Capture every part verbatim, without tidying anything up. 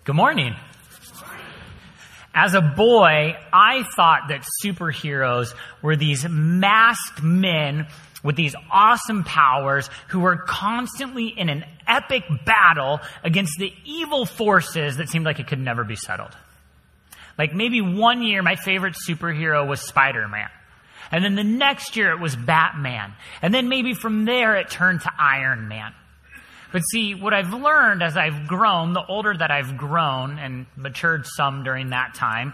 Good morning. As a boy, I thought that superheroes were these masked men with these awesome powers who were constantly in an epic battle against the evil forces that seemed like it could never be settled. Like maybe one year, my favorite superhero was Spider-Man. And then the next year it was Batman. And then maybe from there it turned to Iron Man. But see, what I've learned as I've grown, the older that I've grown and matured some during that time,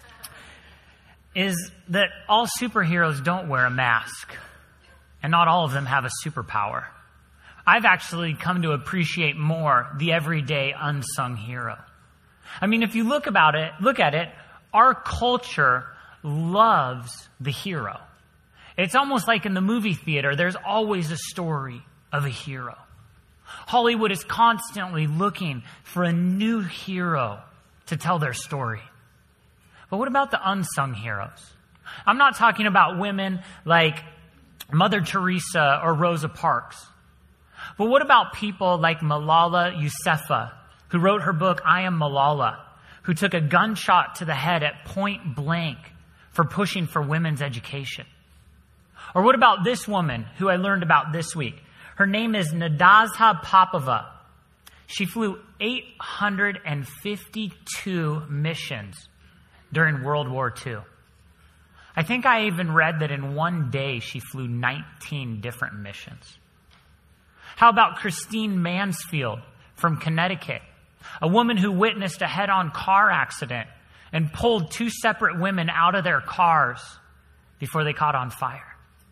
is that all superheroes don't wear a mask. And not all of them have a superpower. I've actually come to appreciate more the everyday unsung hero. I mean, if you look about it, look at it, our culture loves the hero. It's almost like in the movie theater, there's always a story of a hero. Hollywood is constantly looking for a new hero to tell their story. But what about the unsung heroes? I'm not talking about women like Mother Teresa or Rosa Parks. But what about people like Malala Yousafzai, who wrote her book, I Am Malala, who took a gunshot to the head at point blank for pushing for women's education? Or what about this woman who I learned about this week? Her name is Nadezhda Popova. She flew eight hundred fifty-two missions during World War Two. I think I even read that in one day she flew nineteen different missions. How about Christine Mansfield from Connecticut, a woman who witnessed a head-on car accident and pulled two separate women out of their cars before they caught on fire?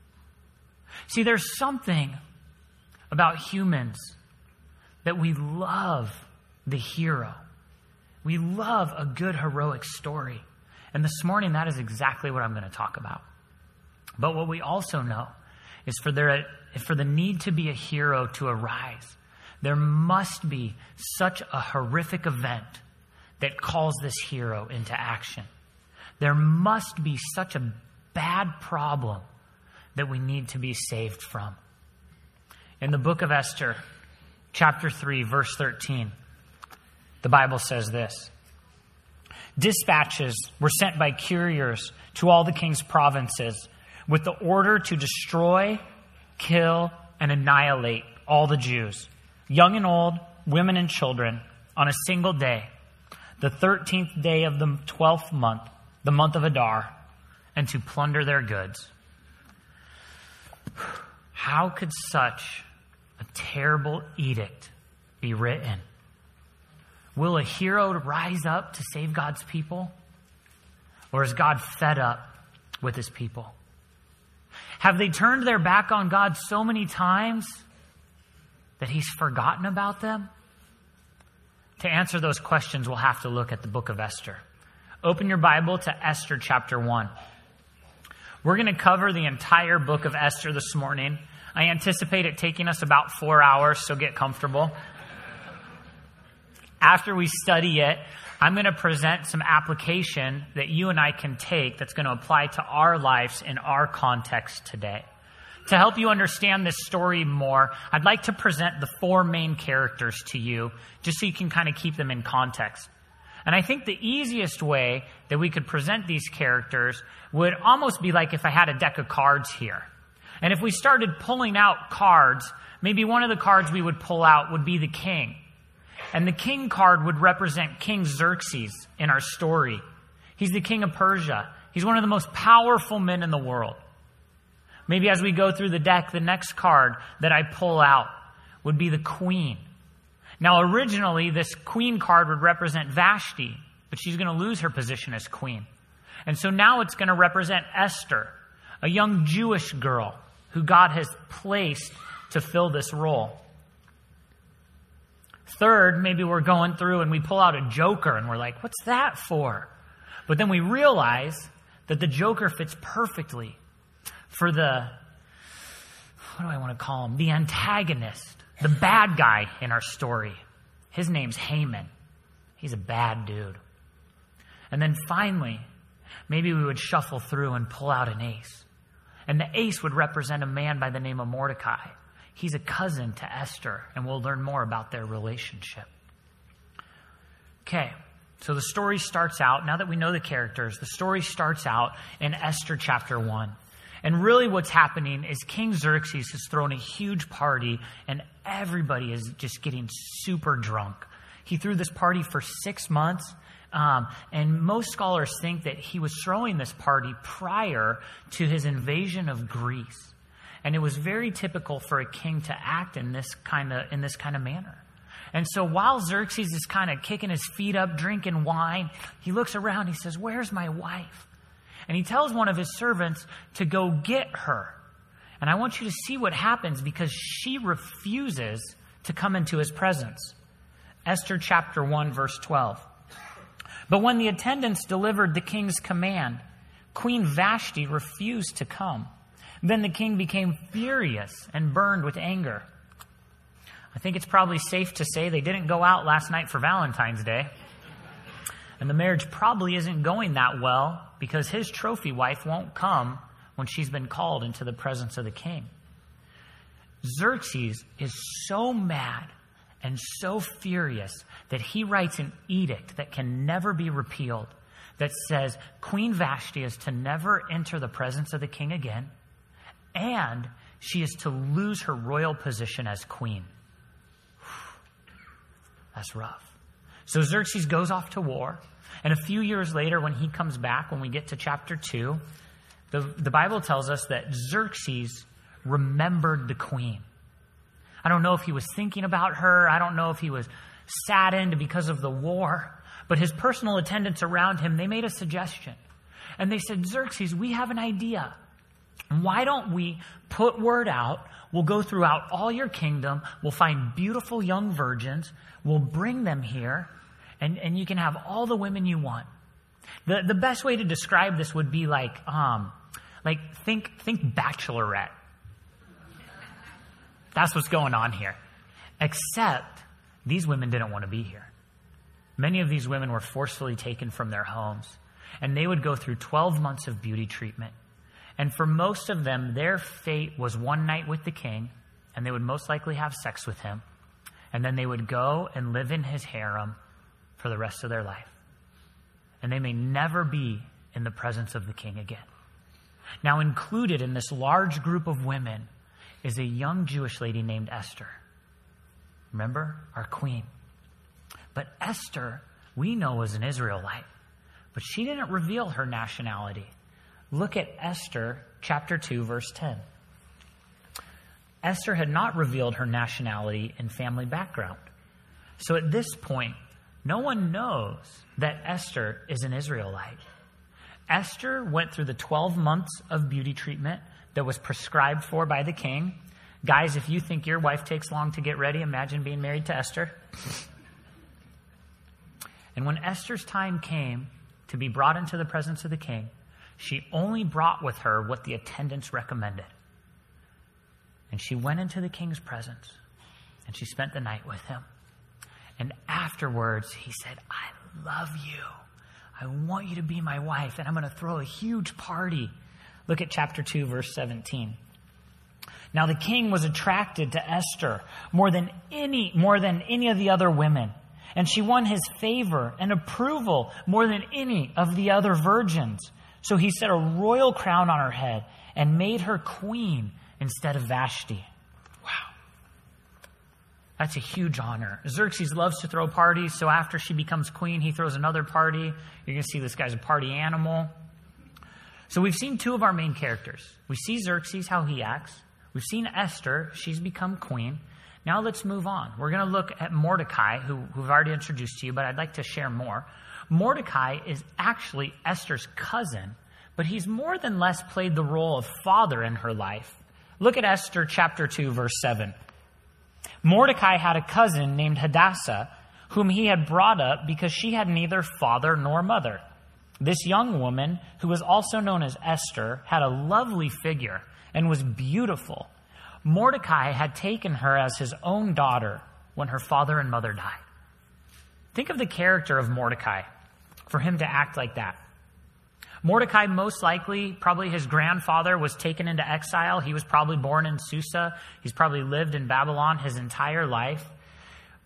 See, there's something about humans that we love the hero. We love a good heroic story. And this morning, that is exactly what I'm going to talk about. But what we also know is for there, for the need to be a hero to arise, there must be such a horrific event that calls this hero into action. There must be such a bad problem that we need to be saved from. In the book of Esther, chapter three, verse thirteen, the Bible says this: dispatches were sent by couriers to all the king's provinces with the order to destroy, kill, and annihilate all the Jews, young and old, women and children, on a single day, the thirteenth day of the twelfth month, the month of Adar, and to plunder their goods. How could such a terrible edict be written? Will a hero rise up to save God's people? Or is God fed up with his people? Have they turned their back on God so many times that he's forgotten about them? To answer those questions, we'll have to look at the book of Esther. Open your Bible to Esther chapter one. We're going to cover the entire book of Esther this morning. I anticipate it taking us about four hours, so get comfortable. After we study it, I'm going to present some application that you and I can take that's going to apply to our lives in our context today. To help you understand this story more, I'd like to present the four main characters to you, just so you can kind of keep them in context. And I think the easiest way that we could present these characters would almost be like if I had a deck of cards here. And if we started pulling out cards, maybe one of the cards we would pull out would be the king. And the king card would represent King Xerxes in our story. He's the king of Persia. He's one of the most powerful men in the world. Maybe as we go through the deck, the next card that I pull out would be the queen. Now, originally, this queen card would represent Vashti, but she's going to lose her position as queen. And so now it's going to represent Esther, a young Jewish girl who God has placed to fill this role. Third, maybe we're going through and we pull out a joker and we're like, what's that for? But then we realize that the joker fits perfectly for the, what do I want to call him? The antagonist, the bad guy in our story. His name's Haman. He's a bad dude. And then finally, maybe we would shuffle through and pull out an ace. And the ace would represent a man by the name of Mordecai. He's a cousin to Esther, and we'll learn more about their relationship. Okay, so the story starts out, now that we know the characters, the story starts out in Esther chapter one. And really what's happening is King Xerxes has thrown a huge party and everybody is just getting super drunk. He threw this party for six months. Um, and most scholars think that he was throwing this party prior to his invasion of Greece. And it was very typical for a king to act in this kind of in this kind of manner. And so while Xerxes is kind of kicking his feet up, drinking wine, he looks around, he says, "Where's my wife?" And he tells one of his servants to go get her. And I want you to see what happens because she refuses to come into his presence. Esther chapter one, verse twelve. But when the attendants delivered the king's command, Queen Vashti refused to come. Then the king became furious and burned with anger. I think it's probably safe to say they didn't go out last night for Valentine's Day. And the marriage probably isn't going that well because his trophy wife won't come when she's been called into the presence of the king. Xerxes is so mad and so furious that he writes an edict that can never be repealed that says Queen Vashti is to never enter the presence of the king again, and she is to lose her royal position as queen. That's rough. So Xerxes goes off to war, and a few years later when he comes back, when we get to chapter two, the, the Bible tells us that Xerxes remembered the queen. I don't know if he was thinking about her. I don't know if he was saddened because of the war. But his personal attendants around him, they made a suggestion. And they said, "Xerxes, we have an idea. Why don't we put word out? We'll go throughout all your kingdom. We'll find beautiful young virgins. We'll bring them here. And, and you can have all the women you want." The, the best way to describe this would be like, um, like think, think Bachelorette. That's what's going on here. Except these women didn't want to be here. Many of these women were forcefully taken from their homes, and they would go through twelve months of beauty treatment. And for most of them, their fate was one night with the king, and they would most likely have sex with him. And then they would go and live in his harem for the rest of their life. And they may never be in the presence of the king again. Now, included in this large group of women is a young Jewish lady named Esther. Remember? Our queen. But Esther, we know, was an Israelite. But she didn't reveal her nationality. Look at Esther chapter two, verse ten. Esther had not revealed her nationality and family background. So at this point, no one knows that Esther is an Israelite. Esther went through the twelve months of beauty treatment that was prescribed for by the king. Guys, if you think your wife takes long to get ready, imagine being married to Esther. And when Esther's time came to be brought into the presence of the king, she only brought with her what the attendants recommended. And she went into the king's presence, and she spent the night with him. And afterwards, he said, "I love you. I want you to be my wife, and I'm going to throw a huge party." Look at chapter two, verse seventeen. Now the king was attracted to Esther more than any, more than any of the other women. And she won his favor and approval more than any of the other virgins. So he set a royal crown on her head and made her queen instead of Vashti. Wow. That's a huge honor. Xerxes loves to throw parties, so after she becomes queen, he throws another party. You're going to see this guy's a party animal. So we've seen two of our main characters. We see Xerxes, how he acts. We've seen Esther. She's become queen. Now let's move on. We're going to look at Mordecai, who, who I've already introduced to you, but I'd like to share more. Mordecai is actually Esther's cousin, but he's more than less played the role of father in her life. Look at Esther chapter two, verse seven. Mordecai had a cousin named Hadassah, whom he had brought up because she had neither father nor mother. This young woman, who was also known as Esther, had a lovely figure and was beautiful. Mordecai had taken her as his own daughter when her father and mother died. Think of the character of Mordecai for him to act like that. Mordecai, most likely, probably his grandfather was taken into exile. He was probably born in Susa. He's probably lived in Babylon his entire life.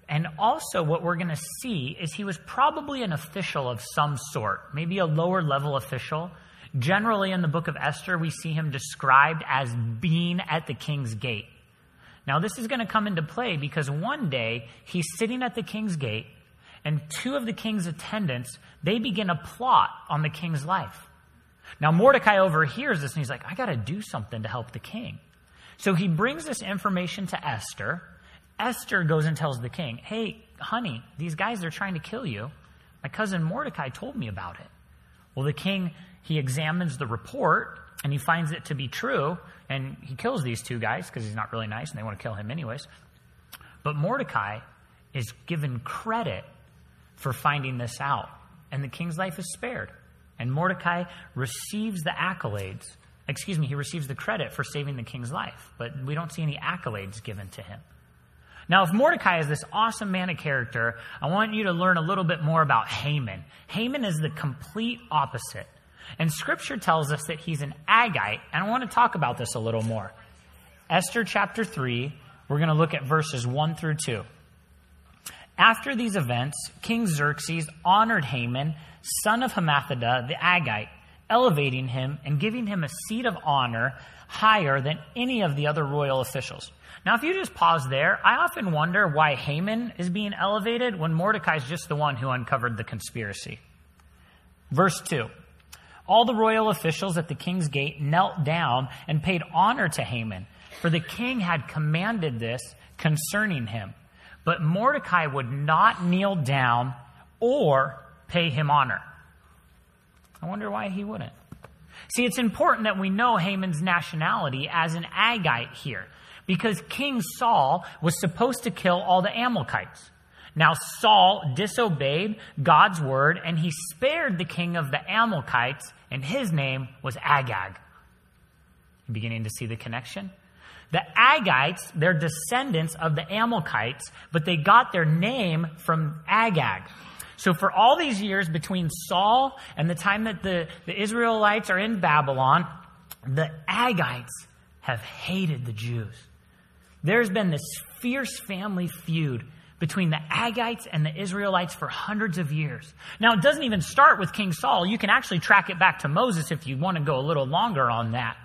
And also what we're going to see is he was probably an official of some sort, maybe a lower level official. Generally in the book of Esther, we see him described as being at the king's gate. Now this is going to come into play because one day he's sitting at the king's gate and two of the king's attendants, they begin a plot on the king's life. Now Mordecai overhears this and he's like, I got to do something to help the king. So he brings this information to Esther. Esther goes and tells the king, hey, honey, these guys are trying to kill you. My cousin Mordecai told me about it. Well, the king, he examines the report and he finds it to be true. And he kills these two guys because he's not really nice and they want to kill him anyways. But Mordecai is given credit for finding this out. And the king's life is spared. And Mordecai receives the accolades. Excuse me, he receives the credit for saving the king's life. But we don't see any accolades given to him. Now, if Mordecai is this awesome man of character, I want you to learn a little bit more about Haman. Haman is the complete opposite. And Scripture tells us that he's an Agagite, and I want to talk about this a little more. Esther chapter three, we're going to look at verses one through two. After these events, King Xerxes honored Haman, son of Hammedatha, the Agagite, elevating him and giving him a seat of honor higher than any of the other royal officials. Now, if you just pause there, I often wonder why Haman is being elevated when Mordecai is just the one who uncovered the conspiracy. Verse two. All the royal officials at the king's gate knelt down and paid honor to Haman, for the king had commanded this concerning him. But Mordecai would not kneel down or pay him honor. I wonder why he wouldn't. See, it's important that we know Haman's nationality as an Agagite here, because King Saul was supposed to kill all the Amalekites. Now Saul disobeyed God's word, and he spared the king of the Amalekites, and his name was Agag. You're beginning to see the connection? The Agagites, they're descendants of the Amalekites, but they got their name from Agag. So for all these years between Saul and the time that the, the Israelites are in Babylon, the Agagites have hated the Jews. There's been this fierce family feud between the Agagites and the Israelites for hundreds of years. Now, it doesn't even start with King Saul. You can actually track it back to Moses if you want to go a little longer on that.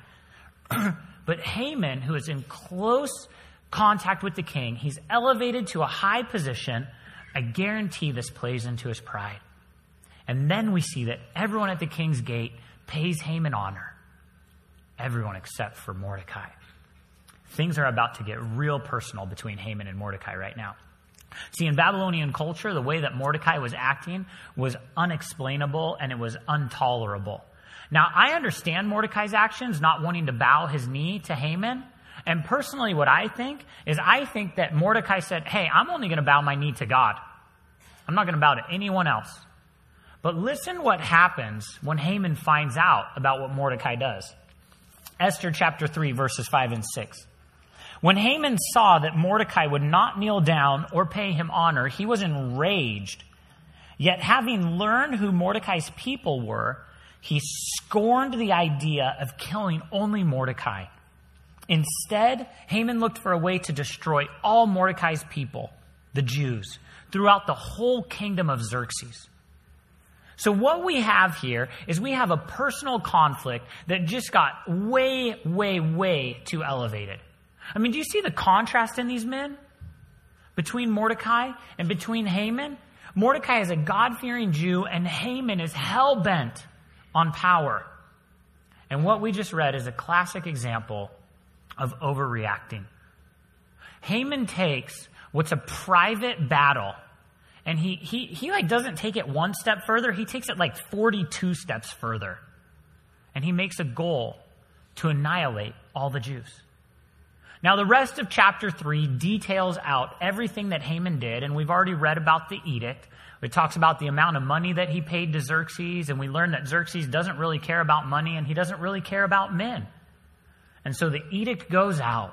But Haman, who is in close contact with the king, he's elevated to a high position. I guarantee this plays into his pride. And then we see that everyone at the king's gate pays Haman honor. Everyone except for Mordecai. Things are about to get real personal between Haman and Mordecai right now. See, in Babylonian culture, the way that Mordecai was acting was unexplainable and it was intolerable. Now, I understand Mordecai's actions, not wanting to bow his knee to Haman. And personally, what I think is I think that Mordecai said, hey, I'm only going to bow my knee to God. I'm not going to bow to anyone else. But listen what happens when Haman finds out about what Mordecai does. Esther chapter three, verses five and six. When Haman saw that Mordecai would not kneel down or pay him honor, he was enraged. Yet having learned who Mordecai's people were, he scorned the idea of killing only Mordecai. Instead, Haman looked for a way to destroy all Mordecai's people, the Jews, throughout the whole kingdom of Xerxes. So what we have here is we have a personal conflict that just got way, way, way too elevated. I mean, do you see the contrast in these men? Between Mordecai and between Haman? Mordecai is a God-fearing Jew and Haman is hell-bent on power. And what we just read is a classic example of overreacting. Haman takes what's a private battle and he, he, he like doesn't take it one step further. He takes it like forty-two steps further. And he makes a goal to annihilate all the Jews. Now, the rest of chapter three details out everything that Haman did, and we've already read about the edict. It talks about the amount of money that he paid to Xerxes, and we learn that Xerxes doesn't really care about money, and he doesn't really care about men. And so the edict goes out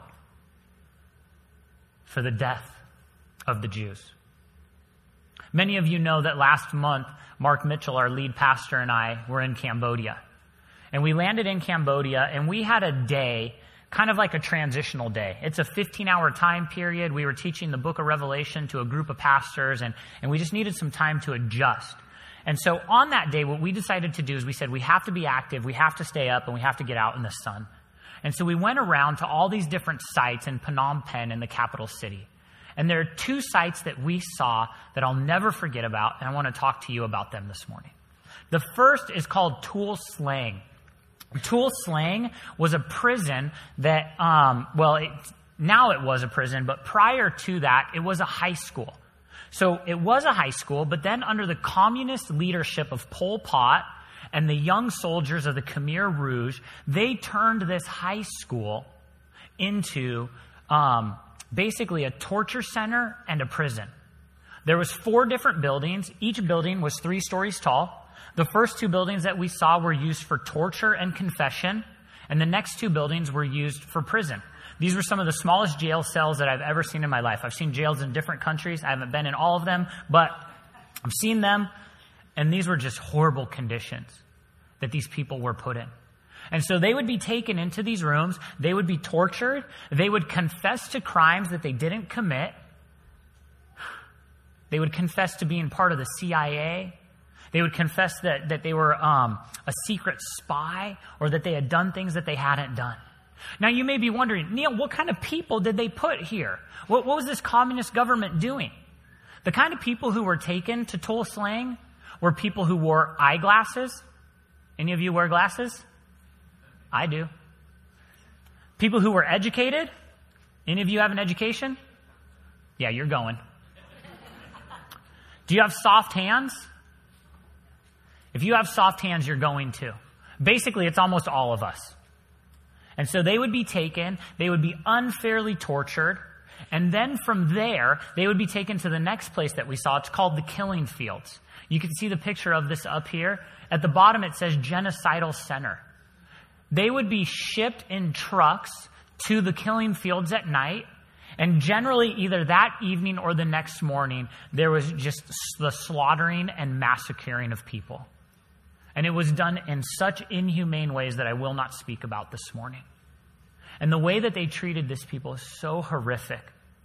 for the death of the Jews. Many of you know that last month, Mark Mitchell, our lead pastor, and I were in Cambodia. And we landed in Cambodia, and we had a day kind of like a transitional day. It's a fifteen-hour time period. We were teaching the book of Revelation to a group of pastors, and, and we just needed some time to adjust. And so on that day, what we decided to do is we said we have to be active, we have to stay up, and we have to get out in the sun. And so we went around to all these different sites in Phnom Penh, in the capital city. And there are two sites that we saw that I'll never forget about, and I want to talk to you about them this morning. The first is called Tuol Sleng. Tuol Sleng was a prison that, um, well, it, now it was a prison, but prior to that, it was a high school. So it was a high school, but then under the communist leadership of Pol Pot and the young soldiers of the Khmer Rouge, they turned this high school into um, basically a torture center and a prison. There was four different buildings. Each building was three stories tall. The first two buildings that we saw were used for torture and confession, and the next two buildings were used for prison. These were some of the smallest jail cells that I've ever seen in my life. I've seen jails in different countries. I haven't been in all of them, but I've seen them, and these were just horrible conditions that these people were put in. And so they would be taken into these rooms. They would be tortured. They would confess to crimes that they didn't commit. They would confess to being part of the C I A. They would confess that, that they were um, a secret spy, or that they had done things that they hadn't done. Now, you may be wondering, Neil, what kind of people did they put here? What, what was this communist government doing? The kind of people who were taken to Tuol Sleng were people who wore eyeglasses. Any of you wear glasses? I do. People who were educated. Any of you have an education? Yeah, you're going. Do you have soft hands? If you have soft hands, you're going to. Basically, it's almost all of us. And so they would be taken, they would be unfairly tortured, and then from there, they would be taken to the next place that we saw. It's called the killing fields. You can see the picture of this up here. At the bottom, it says Genocidal Center. They would be shipped in trucks to the killing fields at night, and generally either that evening or the next morning, there was just the slaughtering and massacring of people. And it was done in such inhumane ways that I will not speak about this morning. And the way that they treated this people is so horrific.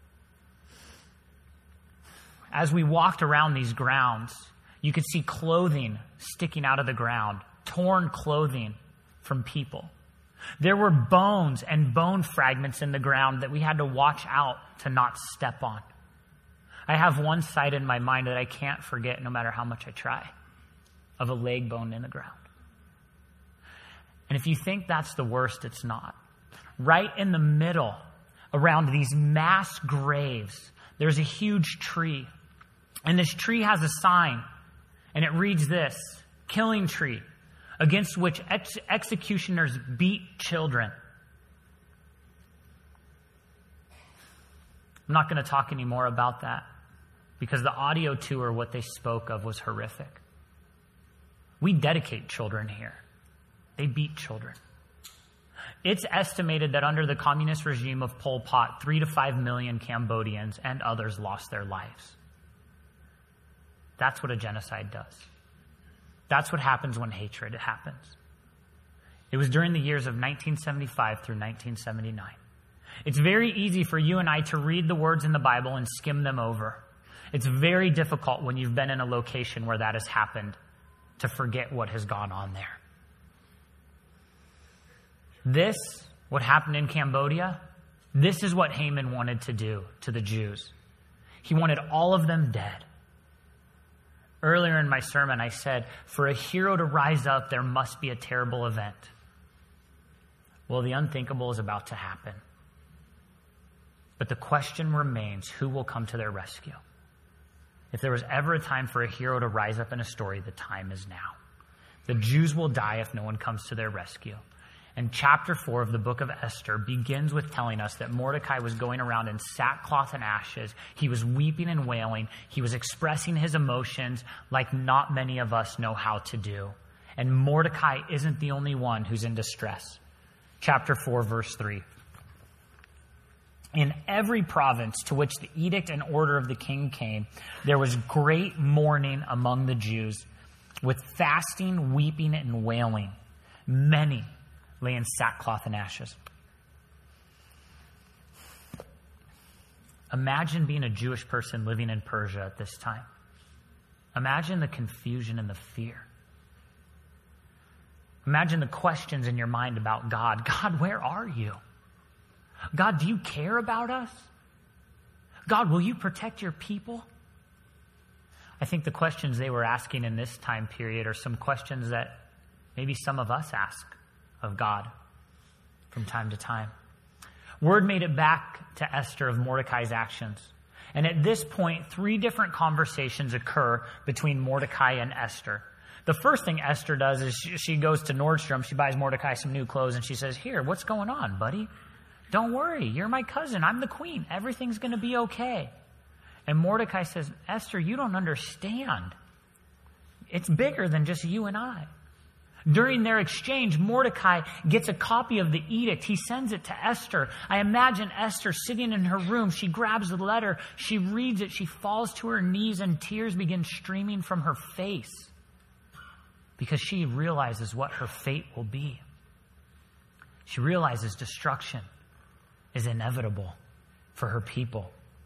As we walked around these grounds, you could see clothing sticking out of the ground, torn clothing from people. There were bones and bone fragments in the ground that we had to watch out to not step on. I have one sight in my mind that I can't forget no matter how much I try, of a leg bone in the ground. And if you think that's the worst, it's not. Right in the middle, around these mass graves, there's a huge tree. And this tree has a sign, and it reads this: killing tree, against which ex- executioners beat children. I'm not going to talk any more about that, because the audio tour, what they spoke of, was horrific. We dedicate children here. They beat children. It's estimated that under the communist regime of Pol Pot, three to five million Cambodians and others lost their lives. That's what a genocide does. That's what happens when hatred happens. It was during the years of nineteen seventy-five through nineteen seventy-nine. It's very easy for you and I to read the words in the Bible and skim them over. It's very difficult when you've been in a location where that has happened to forget what has gone on there. This, what happened in Cambodia, this is what Haman wanted to do to the Jews. He wanted all of them dead. Earlier in my sermon, I said, for a hero to rise up, there must be a terrible event. Well, the unthinkable is about to happen. But the question remains, who will come to their rescue? If there was ever a time for a hero to rise up in a story, the time is now. The Jews will die if no one comes to their rescue. And chapter four of the book of Esther begins with telling us that Mordecai was going around in sackcloth and ashes. He was weeping and wailing. He was expressing his emotions like not many of us know how to do. And Mordecai isn't the only one who's in distress. Chapter four, verse three. In every province to which the edict and order of the king came, there was great mourning among the Jews, with fasting, weeping, and wailing. Many lay in sackcloth and ashes. Imagine being a Jewish person living in Persia at this time. Imagine the confusion and the fear. Imagine the questions in your mind about God. God, where are you? God, do you care about us? God, will you protect your people? I think the questions they were asking in this time period are some questions that maybe some of us ask of God from time to time. Word made it back to Esther of Mordecai's actions. And at this point, three different conversations occur between Mordecai and Esther. The first thing Esther does is she, she goes to Nordstrom. She buys Mordecai some new clothes, and she says, here, what's going on, buddy? Don't worry. You're my cousin. I'm the queen. Everything's going to be okay. And Mordecai says, Esther, you don't understand. It's bigger than just you and I. During their exchange, Mordecai gets a copy of the edict. He sends it to Esther. I imagine Esther sitting in her room. She grabs the letter. She reads it. She falls to her knees, and tears begin streaming from her face because she realizes what her fate will be. She realizes destruction is inevitable for her people.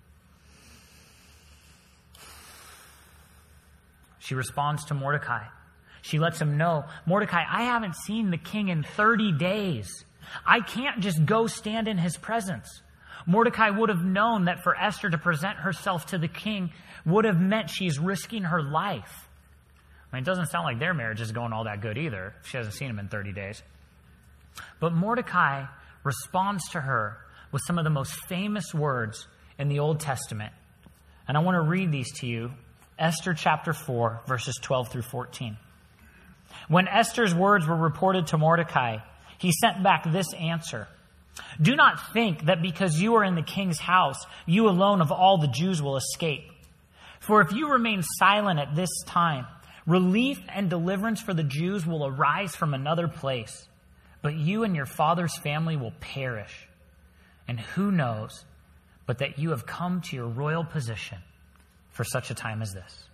She responds to Mordecai. She lets him know, Mordecai, I haven't seen the king in thirty days. I can't just go stand in his presence. Mordecai would have known that for Esther to present herself to the king would have meant she's risking her life. I mean, it doesn't sound like their marriage is going all that good either. She hasn't seen him in thirty days. But Mordecai responds to her with some of the most famous words in the Old Testament. And I want to read these to you. Esther chapter four, verses twelve through fourteen. When Esther's words were reported to Mordecai, he sent back this answer. Do not think that because you are in the king's house, you alone of all the Jews will escape. For if you remain silent at this time, relief and deliverance for the Jews will arise from another place, but you and your father's family will perish. And who knows but that you have come to your royal position for such a time as this.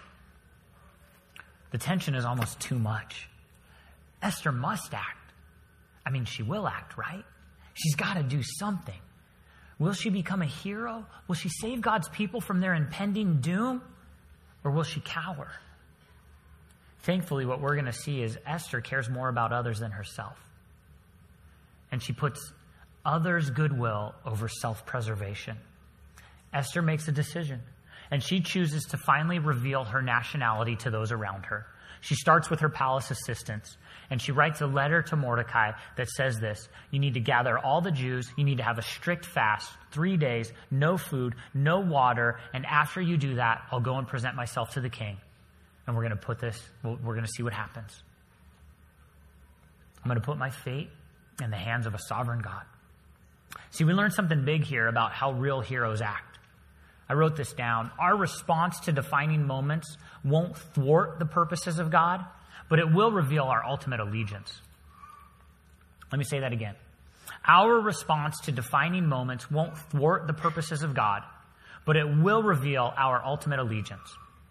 The tension is almost too much. Esther must act. I mean, she will act, right? She's got to do something. Will she become a hero? Will she save God's people from their impending doom? Or will she cower? Thankfully, what we're going to see is Esther cares more about others than herself. And she puts others' goodwill over self-preservation. Esther makes a decision. And she chooses to finally reveal her nationality to those around her. She starts with her palace assistants, and she writes a letter to Mordecai that says this: you need to gather all the Jews, you need to have a strict fast, three days, no food, no water, and after you do that, I'll go and present myself to the king, and we're going to put this, we're going to see what happens. I'm going to put my fate in the hands of a sovereign God. See, we learned something big here about how real heroes act. I wrote this down. Our response to defining moments won't thwart the purposes of God, but it will reveal our ultimate allegiance. Let me say that again. Our response to defining moments won't thwart the purposes of God, but it will reveal our ultimate allegiance.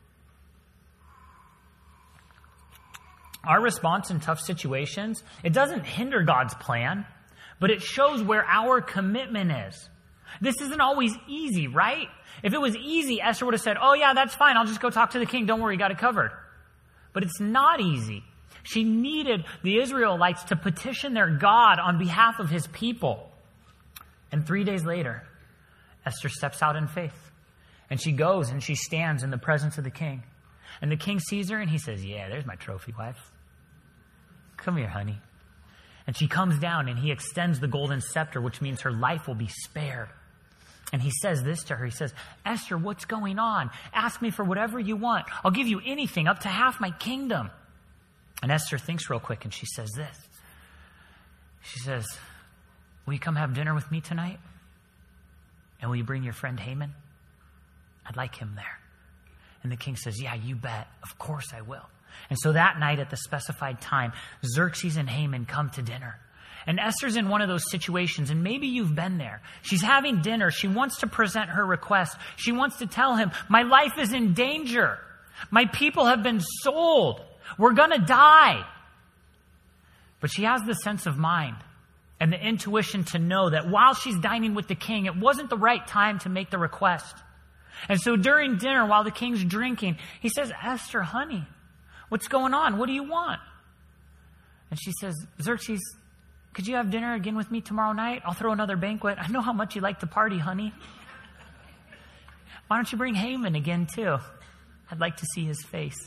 Our response in tough situations, it doesn't hinder God's plan, but it shows where our commitment is. This isn't always easy, right? If it was easy, Esther would have said, oh yeah, that's fine. I'll just go talk to the king. Don't worry, got it covered. But it's not easy. She needed the Israelites to petition their God on behalf of his people. And three days later, Esther steps out in faith. And she goes and she stands in the presence of the king. And the king sees her and he says, yeah, there's my trophy wife. Come here, honey. And she comes down and he extends the golden scepter, which means her life will be spared. And he says this to her. He says, Esther, what's going on? Ask me for whatever you want. I'll give you anything, up to half my kingdom. And Esther thinks real quick and she says this. She says, will you come have dinner with me tonight? And will you bring your friend Haman? I'd like him there. And the king says, yeah, you bet. Of course I will. And so that night at the specified time, Xerxes and Haman come to dinner. And Esther's in one of those situations, and maybe you've been there. She's having dinner. She wants to present her request. She wants to tell him, my life is in danger. My people have been sold. We're going to die. But she has the sense of mind and the intuition to know that while she's dining with the king, it wasn't the right time to make the request. And so during dinner, while the king's drinking, he says, Esther, honey, what's going on? What do you want? And she says, Xerxes, could you have dinner again with me tomorrow night? I'll throw another banquet. I know how much you like to party, honey. Why don't you bring Haman again, too? I'd like to see his face.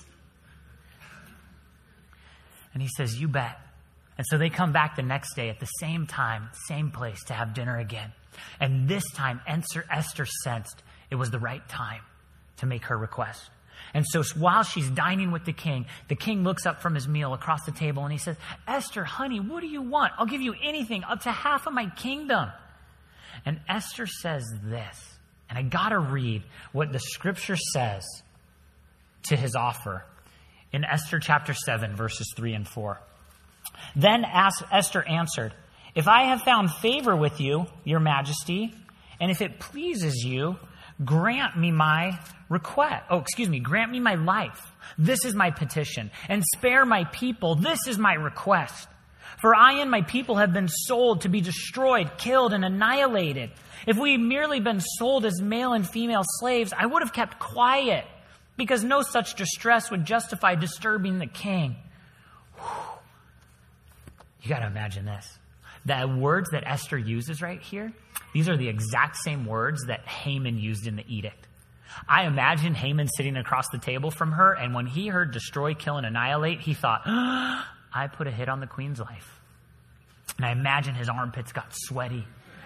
And he says, you bet. And so they come back the next day at the same time, same place to have dinner again. And this time, Esther sensed it was the right time to make her request. And so while she's dining with the king, the king looks up from his meal across the table and he says, Esther, honey, what do you want? I'll give you anything, up to half of my kingdom. And Esther says this, and I got to read what the scripture says to his offer in Esther chapter seven, verses three and four. Then Esther answered, if I have found favor with you, your majesty, and if it pleases you, grant me my request. Oh, excuse me. Grant me my life. This is my petition. And spare my people. This is my request. For I and my people have been sold to be destroyed, killed, and annihilated. If we had merely been sold as male and female slaves, I would have kept quiet, because no such distress would justify disturbing the king. Whew. You got to imagine this. The words that Esther uses right here, these are the exact same words that Haman used in the edict. I imagine Haman sitting across the table from her, and when he heard destroy, kill, and annihilate, he thought, oh, I put a hit on the queen's life. And I imagine his armpits got sweaty.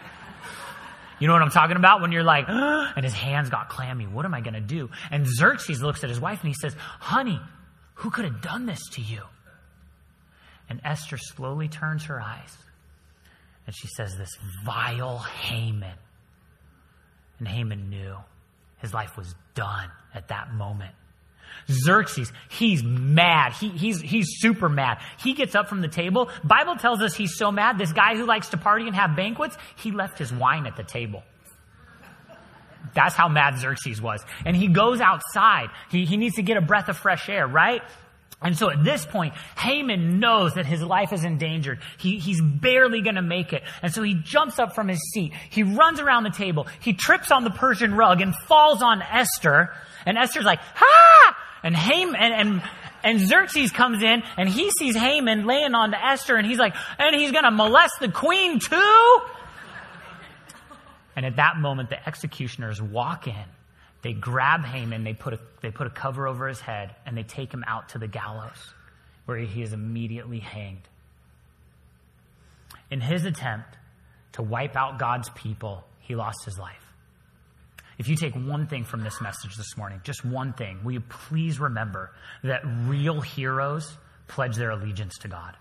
You know what I'm talking about? When you're like, oh, and his hands got clammy. What am I going to do? And Xerxes looks at his wife and he says, honey, who could have done this to you? And Esther slowly turns her eyes. And she says, this vile Haman. And Haman knew his life was done at that moment. Xerxes, he's mad. He, he's, he's super mad. He gets up from the table. Bible tells us he's so mad. This guy who likes to party and have banquets, he left his wine at the table. That's how mad Xerxes was. And he goes outside. He, he needs to get a breath of fresh air, right? And so at this point, Haman knows that his life is endangered. He, he's barely going to make it. And so he jumps up from his seat. He runs around the table. He trips on the Persian rug and falls on Esther. And Esther's like, ha! And Haman, and, and, and Xerxes comes in and he sees Haman laying on Esther and he's like, and he's going to molest the queen too? And at that moment, the executioners walk in. They grab Haman, they put a, they put a cover over his head, and they take him out to the gallows, where he is immediately hanged. In his attempt to wipe out God's people, he lost his life. If you take one thing from this message this morning, just one thing, will you please remember that real heroes pledge their allegiance to God.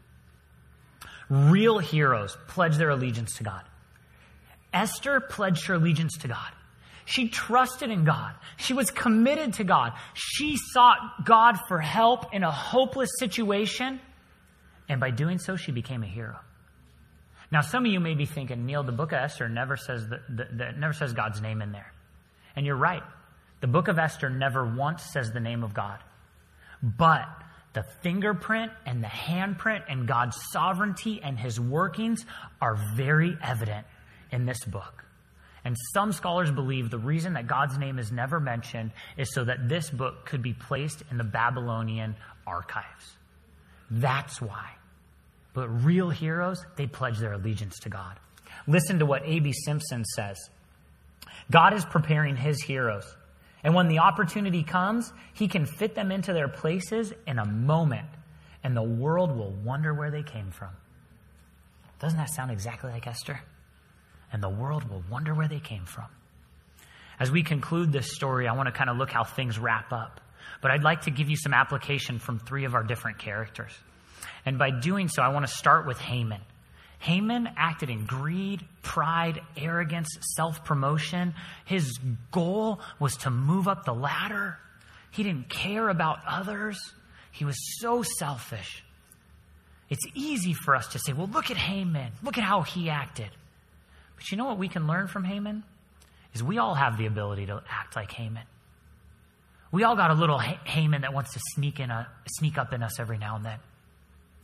Real heroes pledge their allegiance to God. Esther pledged her allegiance to God. She trusted in God. She was committed to God. She sought God for help in a hopeless situation. And by doing so, she became a hero. Now, some of you may be thinking, Neil, the book of Esther never says the, the, the, never says God's name in there. And you're right. The book of Esther never once says the name of God. But the fingerprint and the handprint and God's sovereignty and his workings are very evident in this book. And some scholars believe the reason that God's name is never mentioned is so that this book could be placed in the Babylonian archives. That's why. But real heroes, they pledge their allegiance to God. Listen to what A B Simpson says. God is preparing his heroes. And when the opportunity comes, he can fit them into their places in a moment. And the world will wonder where they came from. Doesn't that sound exactly like Esther? And the world will wonder where they came from. As we conclude this story, I want to kind of look how things wrap up. But I'd like to give you some application from three of our different characters. And by doing so, I want to start with Haman. Haman acted in greed, pride, arrogance, self-promotion. His goal was to move up the ladder. He didn't care about others. He was so selfish. It's easy for us to say, well, look at Haman. Look at how he acted. But you know what we can learn from Haman? Is we all have the ability to act like Haman. We all got a little Haman that wants to sneak in a, sneak up in us every now and then.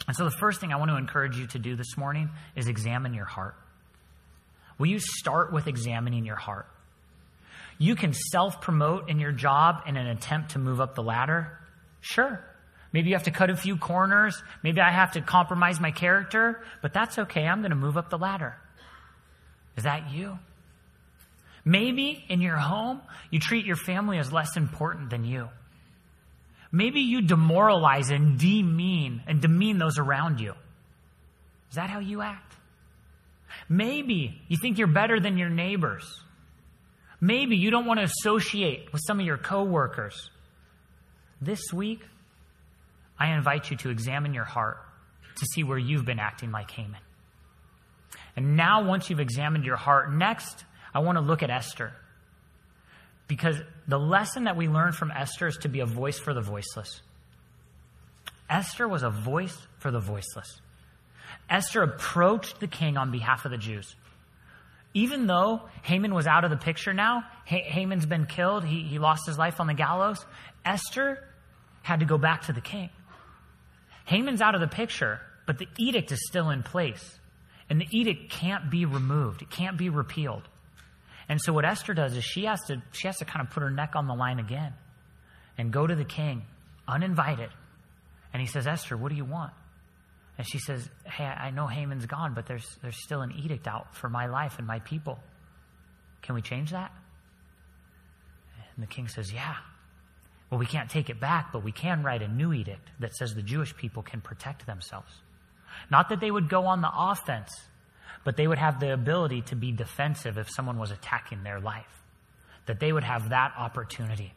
And so the first thing I want to encourage you to do this morning is examine your heart. Will you start with examining your heart? You can self-promote in your job in an attempt to move up the ladder. Sure. Maybe you have to cut a few corners. Maybe I have to compromise my character, but that's okay. I'm going to move up the ladder. Is that you? Maybe in your home, you treat your family as less important than you. Maybe you demoralize and demean and demean those around you. Is that how you act? Maybe you think you're better than your neighbors. Maybe you don't want to associate with some of your coworkers. This week, I invite you to examine your heart to see where you've been acting like Haman. And now, once you've examined your heart, next, I want to look at Esther. Because the lesson that we learn from Esther is to be a voice for the voiceless. Esther was a voice for the voiceless. Esther approached the king on behalf of the Jews. Even though Haman was out of the picture now, ha- Haman's been killed, he, he lost his life on the gallows, Esther had to go back to the king. Haman's out of the picture, but the edict is still in place. And the edict can't be removed. It can't be repealed. And so what Esther does is she has to she has to kind of put her neck on the line again and go to the king, uninvited. And he says, Esther, what do you want? And she says, hey, I know Haman's gone, but there's there's still an edict out for my life and my people. Can we change that? And the king says, yeah. Well, we can't take it back, but we can write a new edict that says the Jewish people can protect themselves. Not that they would go on the offense, but they would have the ability to be defensive if someone was attacking their life. That they would have that opportunity.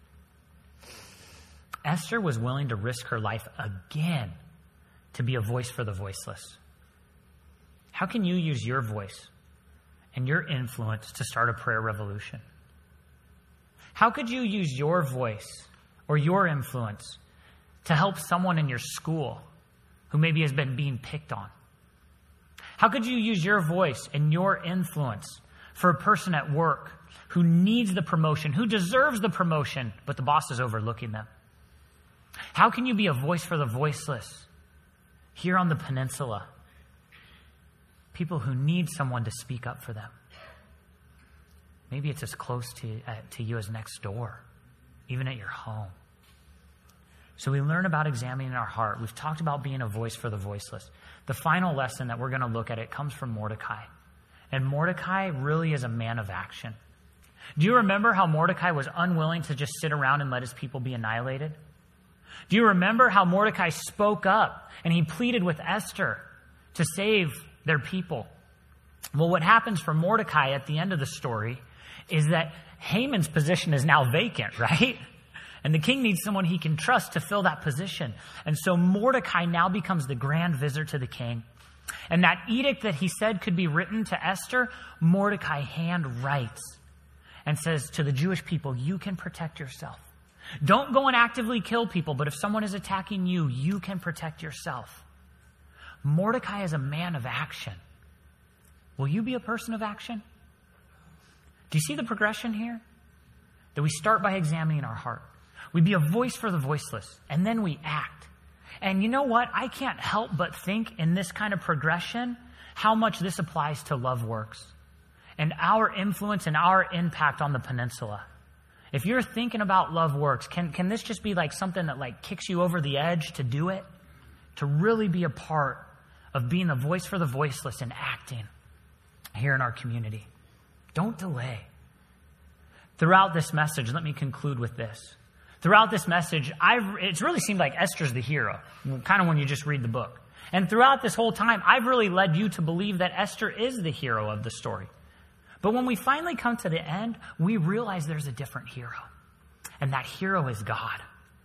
Esther was willing to risk her life again to be a voice for the voiceless. How can you use your voice and your influence to start a prayer revolution? How could you use your voice or your influence to help someone in your school who maybe has been being picked on? How could you use your voice and your influence for a person at work who needs the promotion, who deserves the promotion, but the boss is overlooking them? How can you be a voice for the voiceless here on the peninsula? People who need someone to speak up for them. Maybe it's as close to, uh, to you as next door, even at your home. So we learn about examining our heart. We've talked about being a voice for the voiceless. The final lesson that we're going to look at, it comes from Mordecai. And Mordecai really is a man of action. Do you remember how Mordecai was unwilling to just sit around and let his people be annihilated? Do you remember how Mordecai spoke up and he pleaded with Esther to save their people? Well, what happens for Mordecai at the end of the story is that Haman's position is now vacant, right? And the king needs someone he can trust to fill that position. And so Mordecai now becomes the grand visitor to the king. And that edict that he said could be written to Esther, Mordecai hand writes and says to the Jewish people, you can protect yourself. Don't go and actively kill people, but if someone is attacking you, you can protect yourself. Mordecai is a man of action. Will you be a person of action? Do you see the progression here? That we start by examining our heart. We be a voice for the voiceless, and then we act. And you know what? I can't help but think in this kind of progression how much this applies to Love Works and our influence and our impact on the peninsula. If you're thinking about Love Works, can, can this just be like something that like kicks you over the edge to do it? To really be a part of being a voice for the voiceless and acting here in our community. Don't delay. Throughout this message, let me conclude with this. Throughout this message, I've, it's really seemed like Esther's the hero, kind of when you just read the book. And throughout this whole time, I've really led you to believe that Esther is the hero of the story. But when we finally come to the end, we realize there's a different hero. And that hero is God.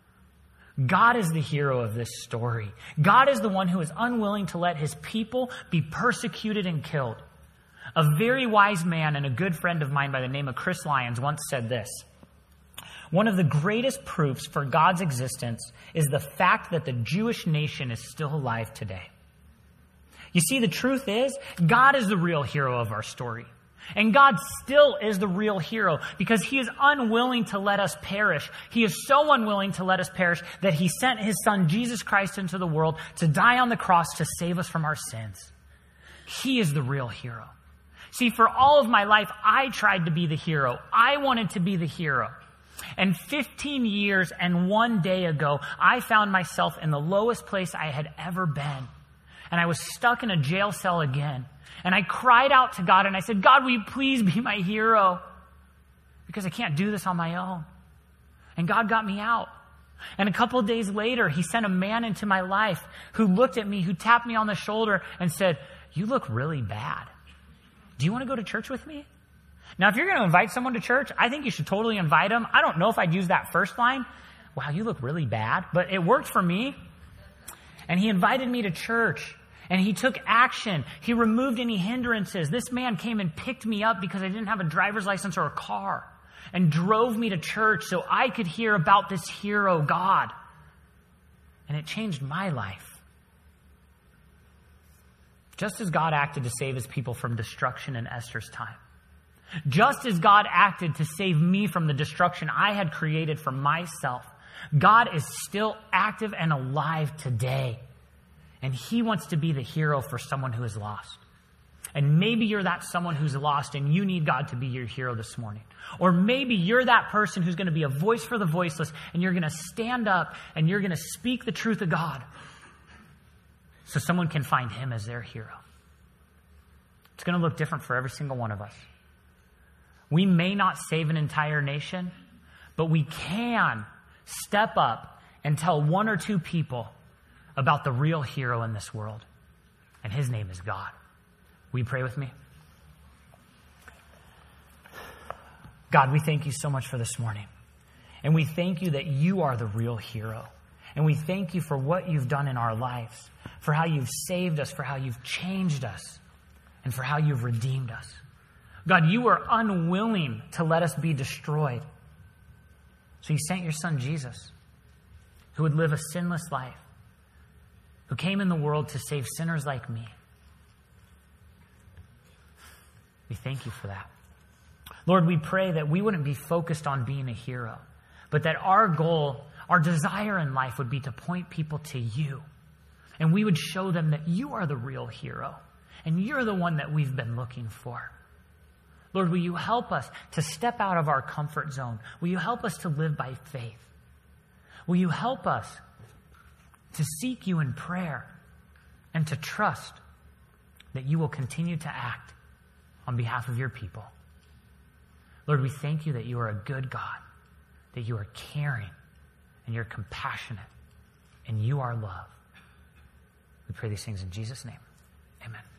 God is the hero of this story. God is the one who is unwilling to let his people be persecuted and killed. A very wise man and a good friend of mine by the name of Chris Lyons once said this: one of the greatest proofs for God's existence is the fact that the Jewish nation is still alive today. You see, the truth is, God is the real hero of our story. And God still is the real hero because he is unwilling to let us perish. He is so unwilling to let us perish that he sent his son, Jesus Christ, into the world to die on the cross to save us from our sins. He is the real hero. See, for all of my life, I tried to be the hero. I wanted to be the hero. And fifteen years and one day ago, I found myself in the lowest place I had ever been. And I was stuck in a jail cell again. And I cried out to God and I said, God, will you please be my hero? Because I can't do this on my own. And God got me out. And a couple of days later, he sent a man into my life who looked at me, who tapped me on the shoulder and said, you look really bad. Do you want to go to church with me? Now, if you're going to invite someone to church, I think you should totally invite them. I don't know if I'd use that first line. Wow, you look really bad. But it worked for me. And he invited me to church. And he took action. He removed any hindrances. This man came and picked me up because I didn't have a driver's license or a car and drove me to church so I could hear about this hero, God. And it changed my life. Just as God acted to save his people from destruction in Esther's time, just as God acted to save me from the destruction I had created for myself, God is still active and alive today. And he wants to be the hero for someone who is lost. And maybe you're that someone who's lost and you need God to be your hero this morning. Or maybe you're that person who's going to be a voice for the voiceless and you're going to stand up and you're going to speak the truth of God so someone can find him as their hero. It's going to look different for every single one of us. We may not save an entire nation, but we can step up and tell one or two people about the real hero in this world. And his name is God. Will you pray with me? God, we thank you so much for this morning. And we thank you that you are the real hero. And we thank you for what you've done in our lives, for how you've saved us, for how you've changed us, and for how you've redeemed us. God, you were unwilling to let us be destroyed. So you sent your son, Jesus, who would live a sinless life, who came in the world to save sinners like me. We thank you for that. Lord, we pray that we wouldn't be focused on being a hero, but that our goal, our desire in life would be to point people to you. And we would show them that you are the real hero, and you're the one that we've been looking for. Lord, will you help us to step out of our comfort zone? Will you help us to live by faith? Will you help us to seek you in prayer and to trust that you will continue to act on behalf of your people? Lord, we thank you that you are a good God, that you are caring, and you're compassionate, and you are love. We pray these things in Jesus' name. Amen.